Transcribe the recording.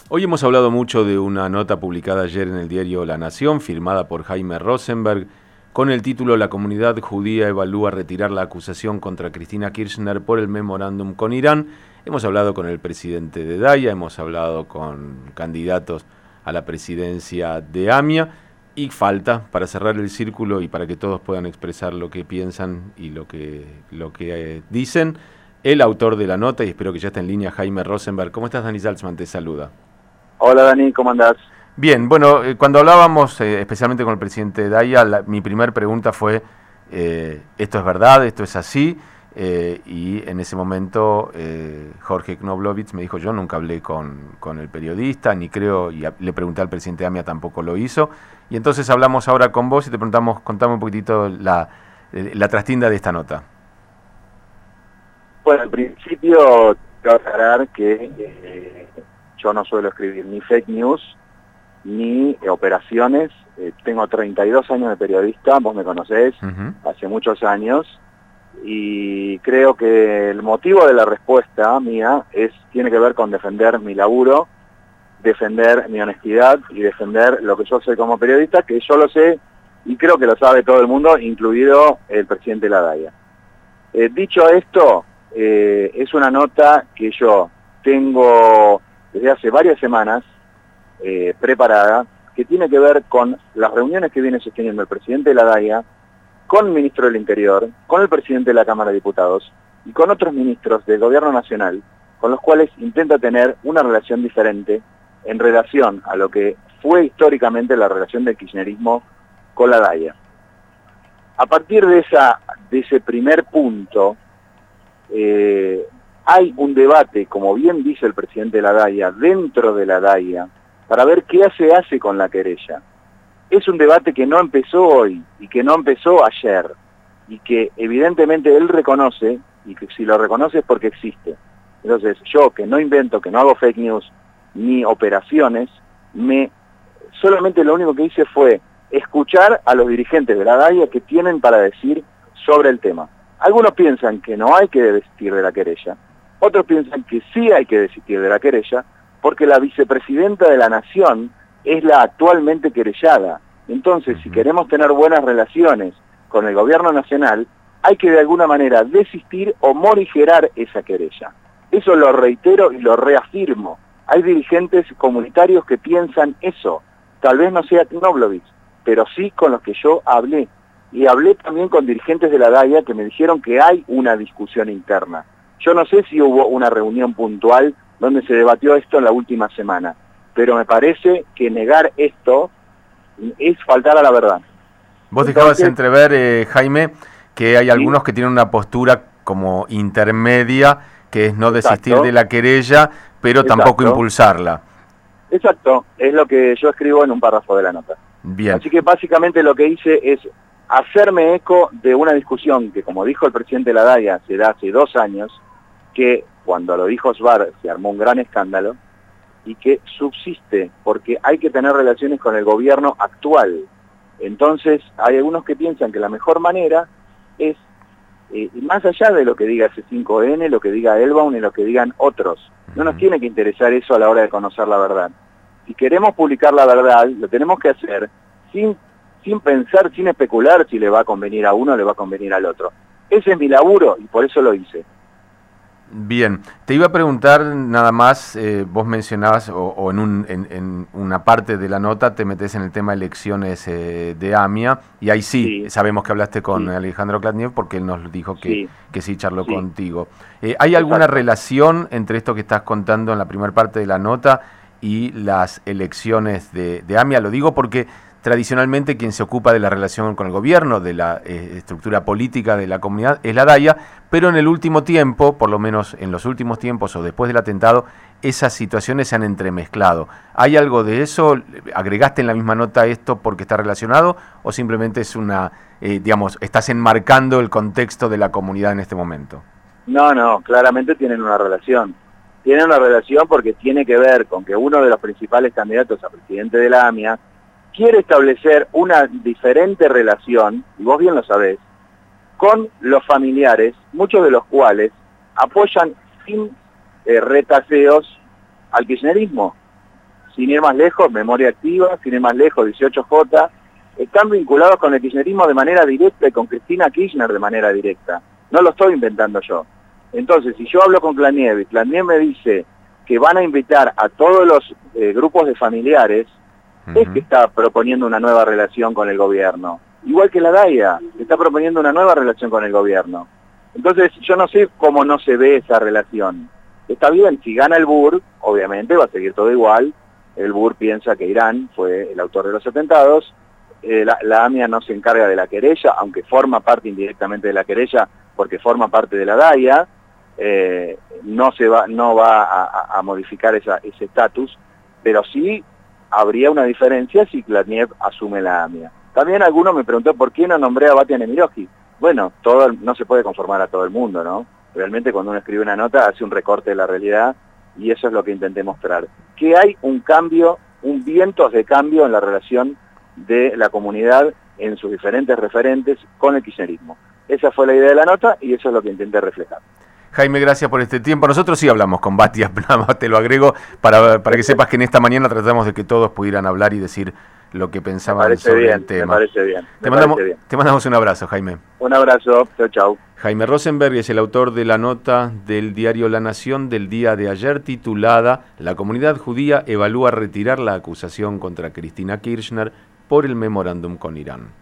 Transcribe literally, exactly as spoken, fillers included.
Hoy hemos hablado mucho de una nota publicada ayer en el diario La Nación, firmada por Jaime Rosenberg, con el título «La comunidad judía evalúa retirar la acusación contra Cristina Kirchner por el memorándum con Irán». Hemos hablado con el presidente de Daya, hemos hablado con candidatos a la presidencia de AMIA, y falta, para cerrar el círculo y para que todos puedan expresar lo que piensan y lo que, lo que eh, dicen, el autor de la nota, y espero que ya esté en línea, Jaime Rosenberg. ¿Cómo estás, Dani Salzman? Te saluda. Hola, Dani, ¿cómo andás? Bien, bueno, eh, cuando hablábamos eh, especialmente con el presidente de Daya, la, mi primer pregunta fue, eh, ¿esto es verdad? ¿Esto es así? Eh, y en ese momento eh, Jorge Knoblovitz me dijo, yo nunca hablé con, con el periodista, ni creo, y a, le pregunté al presidente de AMIA, tampoco lo hizo. Y entonces hablamos ahora con vos y te preguntamos, contame un poquitito la, la trastinda de esta nota. Bueno, al principio quiero aclarar que eh, yo no suelo escribir ni fake news ni eh, operaciones. Eh, tengo treinta y dos años de periodista, vos me conocés, uh-huh. hace muchos años, y creo que el motivo de la respuesta mía es tiene que ver con defender mi laburo, defender mi honestidad y defender lo que yo sé como periodista, que yo lo sé y creo que lo sabe todo el mundo, incluido el presidente de la Daya. Eh, dicho esto, eh, es una nota que yo tengo desde hace varias semanas eh, preparada, que tiene que ver con las reuniones que viene sosteniendo el presidente de la Daya con el ministro del Interior, con el presidente de la Cámara de Diputados y con otros ministros del Gobierno Nacional, con los cuales intenta tener una relación diferente en relación a lo que fue históricamente la relación del kirchnerismo con la Daya. A partir de, esa, de ese primer punto, eh, hay un debate, como bien dice el presidente de la Daya, dentro de la Daya, para ver qué se hace con la querella. Es un debate que no empezó hoy y que no empezó ayer, y que evidentemente él reconoce, y que si lo reconoce es porque existe. Entonces yo, que no invento, que no hago fake news, ni operaciones, me solamente lo único que hice fue escuchar a los dirigentes de la Daya que tienen para decir sobre el tema. Algunos piensan que no hay que desistir de la querella, otros piensan que sí hay que desistir de la querella, porque la vicepresidenta de la Nación es la actualmente querellada. Entonces, si queremos tener buenas relaciones con el gobierno nacional, hay que de alguna manera desistir o morigerar esa querella. Eso lo reitero y lo reafirmo. Hay dirigentes comunitarios que piensan eso. Tal vez no sea Knoblovitz, pero sí con los que yo hablé. Y hablé también con dirigentes de la Daya que me dijeron que hay una discusión interna. Yo no sé si hubo una reunión puntual donde se debatió esto en la última semana, pero me parece que negar esto es faltar a la verdad. Vos dejabas entrever, eh, Jaime, que hay algunos ¿sí? que tienen una postura como intermedia, que es no desistir Exacto. de la querella, pero Exacto. tampoco impulsarla. Exacto, es lo que yo escribo en un párrafo de la nota. Bien. Así que básicamente lo que hice es hacerme eco de una discusión que, como dijo el presidente de la Daya, se da hace dos años, que cuando lo dijo Sbar se armó un gran escándalo, y que subsiste, porque hay que tener relaciones con el gobierno actual. Entonces, hay algunos que piensan que la mejor manera es, eh, más allá de lo que diga C cinco N, lo que diga Elbaum y lo que digan otros, no nos tiene que interesar eso a la hora de conocer la verdad. Si queremos publicar la verdad, lo tenemos que hacer sin, sin pensar, sin especular si le va a convenir a uno o le va a convenir al otro. Ese es mi laburo y por eso lo hice. Bien, te iba a preguntar nada más, eh, vos mencionabas, o, o en, un, en, en una parte de la nota te metés en el tema elecciones eh, de AMIA, y ahí sí, sí, sabemos que hablaste con sí. Alejandro Klatniev porque él nos dijo que sí, que sí charló sí. contigo. Eh, ¿Hay alguna Exacto. relación entre esto que estás contando en la primera parte de la nota y las elecciones de, de AMIA? Lo digo porque tradicionalmente quien se ocupa de la relación con el gobierno, de la eh, estructura política de la comunidad, es la Daya, pero en el último tiempo, por lo menos en los últimos tiempos o después del atentado, esas situaciones se han entremezclado. ¿Hay algo de eso? ¿Agregaste en la misma nota esto porque está relacionado o simplemente es una, eh, digamos, estás enmarcando el contexto de la comunidad en este momento? No, no, claramente tienen una relación. Tienen una relación porque tiene que ver con que uno de los principales candidatos a presidente de la AMIA quiere establecer una diferente relación, y vos bien lo sabés, con los familiares, muchos de los cuales apoyan sin eh, retaseos al kirchnerismo. sin ir más lejos, Memoria Activa, sin ir más lejos, dieciocho J, están vinculados con el kirchnerismo de manera directa y con Cristina Kirchner de manera directa. No lo estoy inventando yo. Entonces, si yo hablo con Claniev y Claniev me dice que van a invitar a todos los eh, grupos de familiares, uh-huh. es que está proponiendo una nueva relación con el gobierno. Igual que la DAIA, está proponiendo una nueva relación con el gobierno. Entonces, yo no sé cómo no se ve esa relación. Está bien, si gana el B U R, obviamente va a seguir todo igual. El B U R piensa que Irán fue el autor de los atentados. Eh, la, la AMIA no se encarga de la querella, aunque forma parte indirectamente de la querella, porque forma parte de la DAIA. Eh, no se va, no va a, a modificar esa, ese estatus, pero sí habría una diferencia si Claniev asume la AMIA. También alguno me preguntó por qué no nombré a Bastián Emirovsky. Bueno, todo, no se puede conformar a todo el mundo, ¿no? Realmente cuando uno escribe una nota hace un recorte de la realidad y eso es lo que intenté mostrar. Que hay un cambio, un vientos de cambio en la relación de la comunidad en sus diferentes referentes con el kirchnerismo. Esa fue la idea de la nota y eso es lo que intenté reflejar. Jaime, gracias por este tiempo. Nosotros sí hablamos con Bastián, te lo agrego, para, para que sepas que en esta mañana tratamos de que todos pudieran hablar y decir lo que pensaban sobre bien, el tema. Me parece bien. Te, me mandamos, parece bien. te mandamos un abrazo, Jaime. Un abrazo, chau, chau. Jaime Rosenberg es el autor de la nota del diario La Nación del día de ayer titulada «La comunidad judía evalúa retirar la acusación contra Cristina Kirchner por el memorándum con Irán».